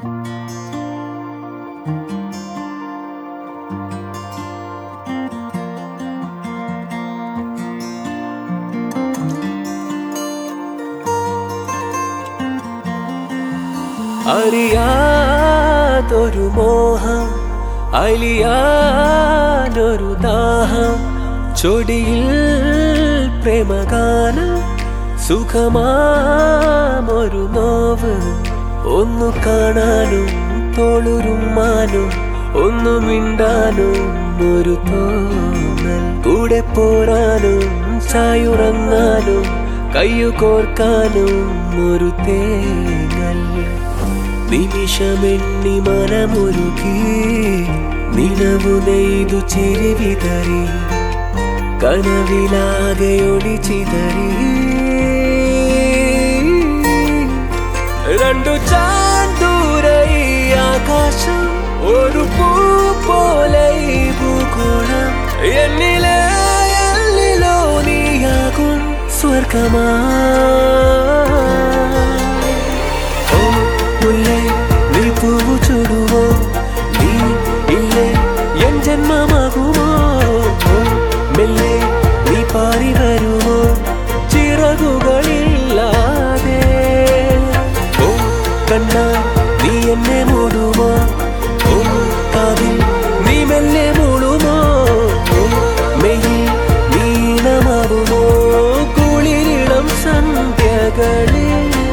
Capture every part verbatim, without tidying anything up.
അറിയാതൊരു മോഹം അലിയാനൊരു ദാഹം ചൊടിയിൽ പ്രേമഗാനം സുഖമാമൊരു നോവ് ഒന്നു കാണാനും തോളുരുമ്മാനും ഒന്നു മിണ്ടാനും ഒരു തോന്നൽ കൂടെ പോരാനും ചായുറങ്ങാനും കയ്യു കോർക്കാനും ഒരു തേങ്ങൽ നിമിഷമെണ്ണി മനമൊരുക്കി നിലവു നെയ്തു ചിരി വിതറി കനവിലാകെ ഒളിച്ചിതറി രണ്ടു ചാന്തൂര ഈ ആകാശം ഒരു പൂ പോലെ ഈ ഭൂഗോളം എന്നിലെ എന്നിലോ നീയാകും സ്വർഗമാ മുല്ലേ നീ പൂവു ചൂടുവോ നീ ഇല്ലേ എൻ ജന്മമാകുമോ മെല്ലെ നീ പാറി വരുമോ ചിറകുകളില്ലാതെ ഓ കണ്ണാ നീ എന്നെ മൂടുമോ ഓ കാതിൽ നീ മെല്ലെ മൂടുമോ മെയ്യിൽ നീനമാകുമോ കുളിരിളം സന്ധ്യകളിൽ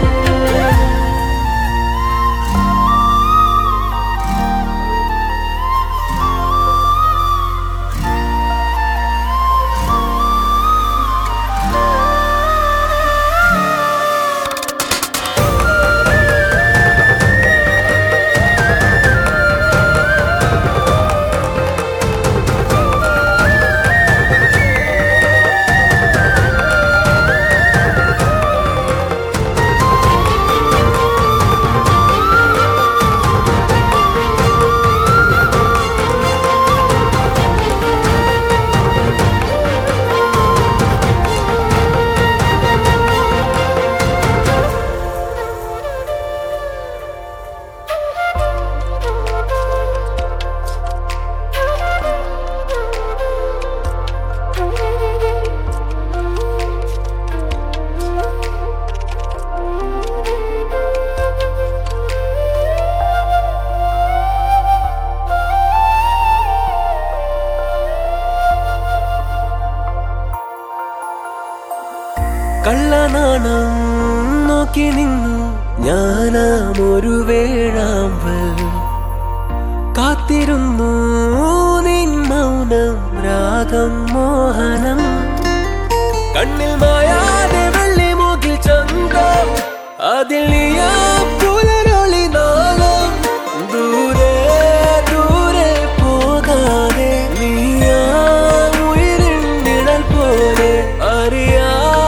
കള്ളനാണം നോക്കി നിന്നു ഞാനാമൊരു വേഴാമ്പൽ കാത്തിരുന്നു നിൻ മൗനം രാഗം മോഹനം കണ്ണിൽ മായാതെ വെള്ളി മൂക്കിൽ ചന്തം അതിൽ നീയാ പുലരൊളി നാളം ദൂരെ ദൂരെ പോകാതെ നീയാ ഉയരിൻ നിഴൽ പോലെ അറിയാ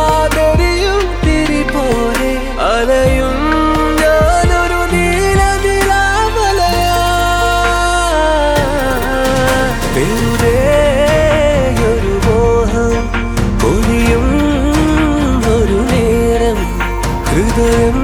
അലയും ഞാനൊരു നീല നിലാമലയാ വെറുതെ ഒരു മോഹം പൊലിയും ഒരു നേരം ഹൃദയം